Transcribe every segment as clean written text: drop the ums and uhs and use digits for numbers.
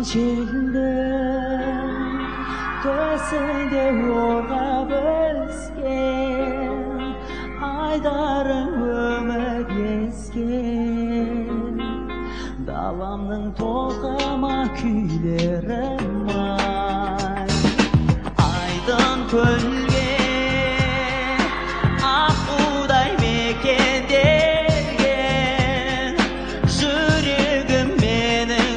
желден төсінде орғап өскен айдарың өмір ескен даламның толқыма күйлерім ай айдын көлге аққудай мекенделген жүрегім менің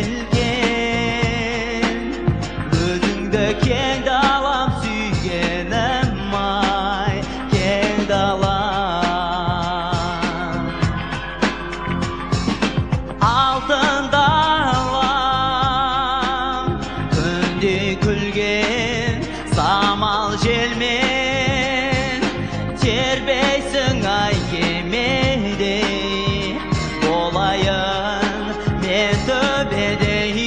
желген өзіңді кең далам сүйгенім ай кең далам алтын далам күнде күлген самал желмен тербейсің ай кемедей болайын мен төбедей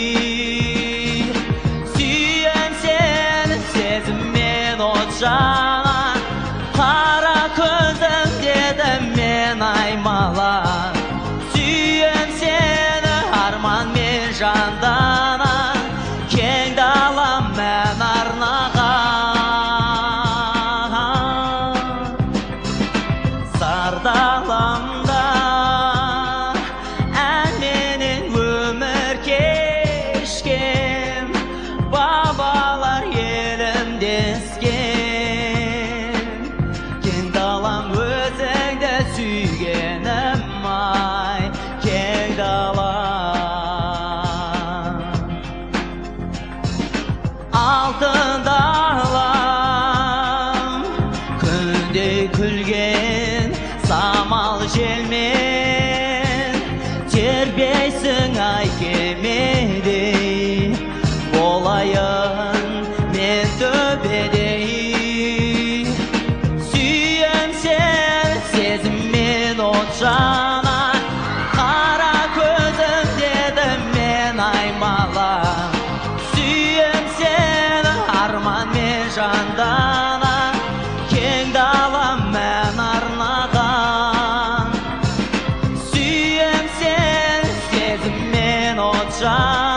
сүйем сені сезіммен от жанар қара көзім дедім мен аймалап сүйем сені арман мен жандана кең далам мен арнаған сар даламда әнменен өмір кешкен бабалар елімдескен кең далам өзіңді сүйгенім ай кең далам алтын далам күнде күлген самал желмен тербейсің ай кемедей болайын мен төбедей сүйем сені сезіммен от жанар қара көзім дедім мен аймалап сүйем сені арман мен жандана кең далам мен арнаған сүйем сені сезіммен от жанар